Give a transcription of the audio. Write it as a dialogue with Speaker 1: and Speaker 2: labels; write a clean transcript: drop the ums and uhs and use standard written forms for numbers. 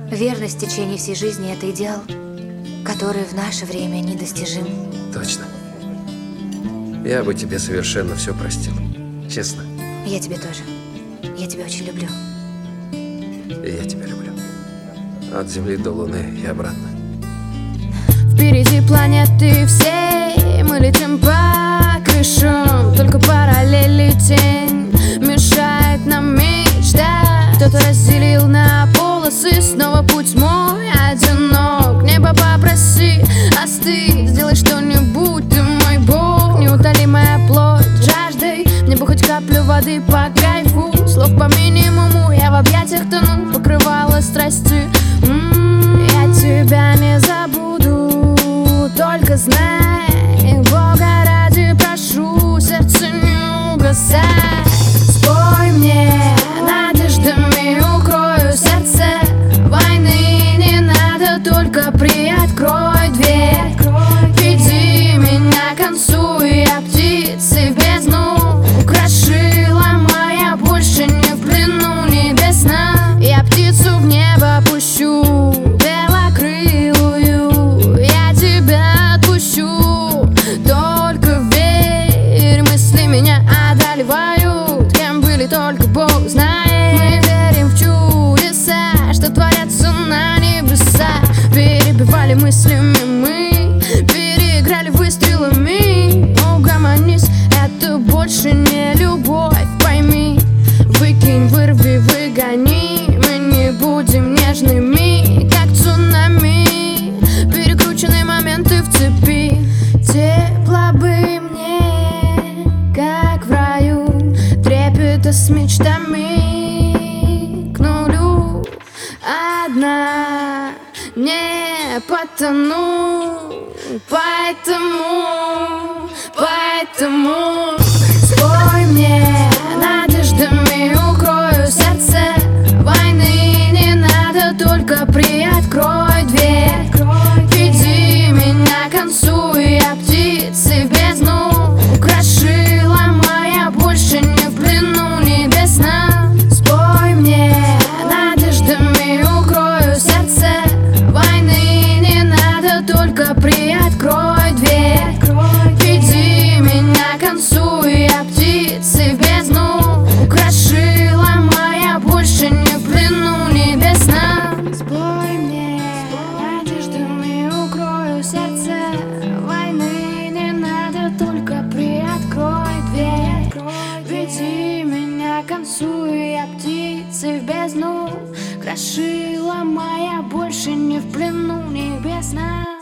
Speaker 1: Верность в течение всей жизни – это идеал, который в наше время недостижим.
Speaker 2: Точно. Я бы тебе совершенно все простил. Честно.
Speaker 1: Я тебе тоже. Я тебя очень люблю.
Speaker 2: И я тебя люблю. От Земли до Луны и обратно.
Speaker 3: Впереди планеты всей, мы летим по крышам, только параллели тень мешает нам мечтать. Кто-то разделил на полосы, снова путь мой одинок. Небо попроси остыть, сделай что-нибудь, ты мой бог. Неутолимая плоть жаждой, мне бы хоть каплю воды по кайфу. Слов по минимуму, я в объятиях тону, покрывала страсти. Я тебя не забуду, только знай, Бога ради прошу, сердце не угасай. Спой мне, надеждами укрою сердце, войны не надо, только приоткрой дверь. Веди меня к концу, я птицы в бездну укрошила моя, больше не в плену небесна. Я птицу в небо пущу, белокрылую, я тебя отпущу, только верь. Мысли меня одолевают, кем были, только Бог знает. Мы верим в чудеса, что творятся на небесах. Перебивали мыслями мы, переиграли выстрелами. Угомонись, это больше не любовь, пойми. Выкинь, вырви, выгони, мы не будем нежными, как цунами. Перекрученные моменты в цепи. Тепло бы мне, как в раю, трепета с мечтами к нулю. Одна не потону, поэтому спой мне, надеждами укрою сердце, войны не надо, только приоткрой дверь. Веди меня к концу, я птицы в бездну укрошила моя, больше не в плену небесна. Спой мне, надеждами укрою сердце, войны не надо, только приоткрой дверь. Веди меня к концу, я птицы в бездну укрошила моя, больше не в плену небесна. Спой мне, надеждами укрою сердце, войны не надо, только приоткрой дверь. Веди меня к концу, я птицы в бездну крошила моя, больше не в плену небесна.